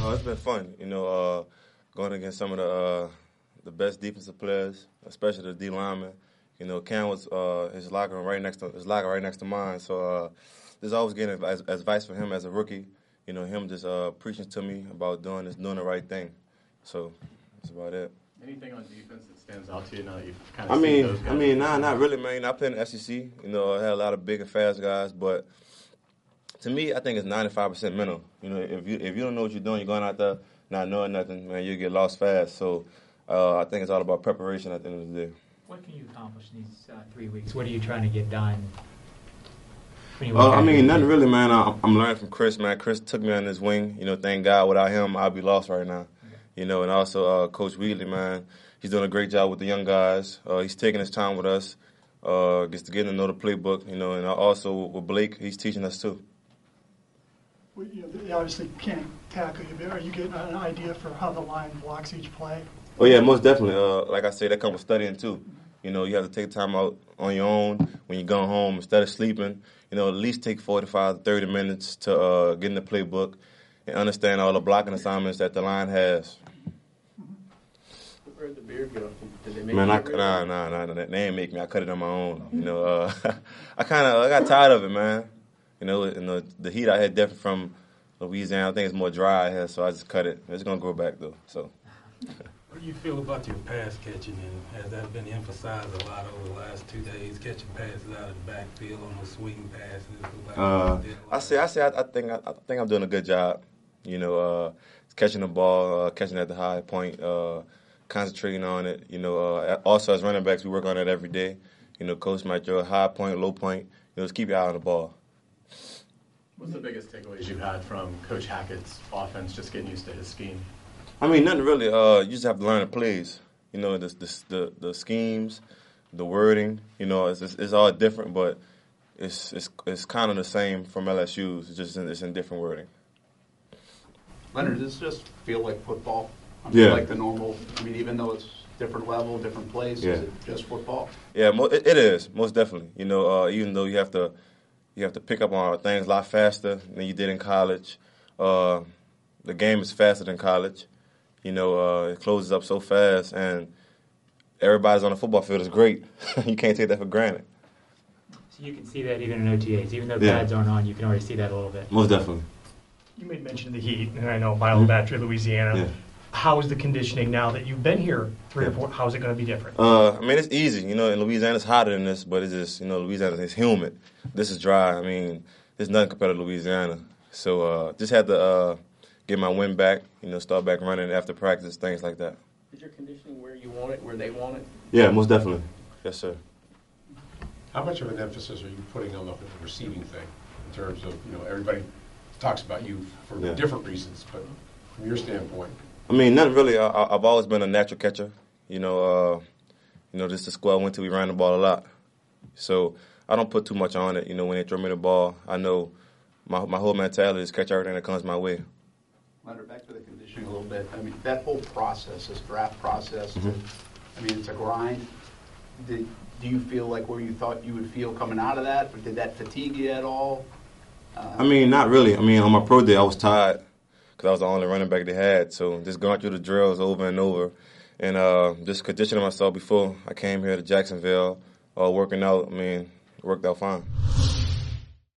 It's been fun, going against some of the best defensive players, especially the D linemen. Cam was his locker right next to mine, so there's always getting advice from him as a rookie. Him just preaching to me about doing the right thing. So that's about it. Anything on defense that stands out to you now that you've kind of seen those guys? Not really, man. I played in the SEC. I had a lot of big and fast guys, but to me, I think it's 95% mental. If you don't know what you're doing, you're going out there not knowing nothing, man, you get lost fast. So I think it's all about preparation at the end of the day. What can you accomplish in these 3 weeks? What are you trying to get done? Nothing really, man. I'm learning from Chris, man. Chris took me on his wing. Thank God, without him, I'd be lost right now. And also Coach Wheatley, man. He's doing a great job with the young guys. He's taking his time with us, gets to get to know the playbook, and also with Blake, he's teaching us too. Well, they obviously can't tackle you, but are you getting an idea for how the line blocks each play? Oh, yeah, most definitely. Like I said, that comes with studying too. You have to take time out on your own when you go home instead of sleeping. At least take 45 to 30 minutes to get in the playbook and understand all the blocking assignments that the line has. Where'd the beard go? Did they make Man, they ain't make me. I cut it on my own. I got tired of it, man. The heat I had definitely from Louisiana. I think it's more dry here, so I just cut it. It's gonna grow back though. So. What do you feel about your pass catching, and has that been emphasized a lot over the last 2 days? Catching passes out of the backfield on those swing passes. I think I'm doing a good job. Catching the ball, catching at the high point, concentrating on it. Also as running backs, we work on it every day. Coach might throw a high point, low point. Just keep your eye on the ball. What's the biggest takeaways you've had from Coach Hackett's offense, just getting used to his scheme? Nothing really. You just have to learn the plays. The schemes, the wording. It's all different, but it's kind of the same from LSU's. It's in different wording. Leonard, does this just feel like football? Yeah. Like the normal. Even though it's different level, different place, is it just football? Yeah, it is most definitely. Even though you have to pick up on things a lot faster than you did in college. The game is faster than college. It closes up so fast, and everybody's on the football field is great. You can't take that for granted. So you can see that even in OTAs. Even though pads aren't on, you can already see that a little bit. Most definitely. You made mention of the heat, and I know Biobattery, Louisiana. Yeah. How is the conditioning now that you've been here 3 or 4? How is it going to be different? It's easy. In Louisiana, it's hotter than this, but it's just, Louisiana is humid. This is dry. There's nothing compared to Louisiana. So just had to get my wind back, start back running after practice, things like that. Is your conditioning where you want it, where they want it? Yeah, most definitely. Yes, sir. How much of an emphasis are you putting on the receiving thing in terms of, everybody talks about you for different reasons, but from your standpoint? Nothing really. I've always been a natural catcher. Just the squad went to, we ran the ball a lot. So I don't put too much on it. When they throw me the ball, I know my whole mentality is catch everything that comes my way. Leonard, back to the conditioning a little bit. That whole process, this draft process, it's a grind. Do you feel like where you thought you would feel coming out of that? Or did that fatigue you at all? Not really. On my pro day, I was tired because I was the only running back they had. So just going through the drills over and over and just conditioning myself before I came here to Jacksonville, working out, it worked out fine.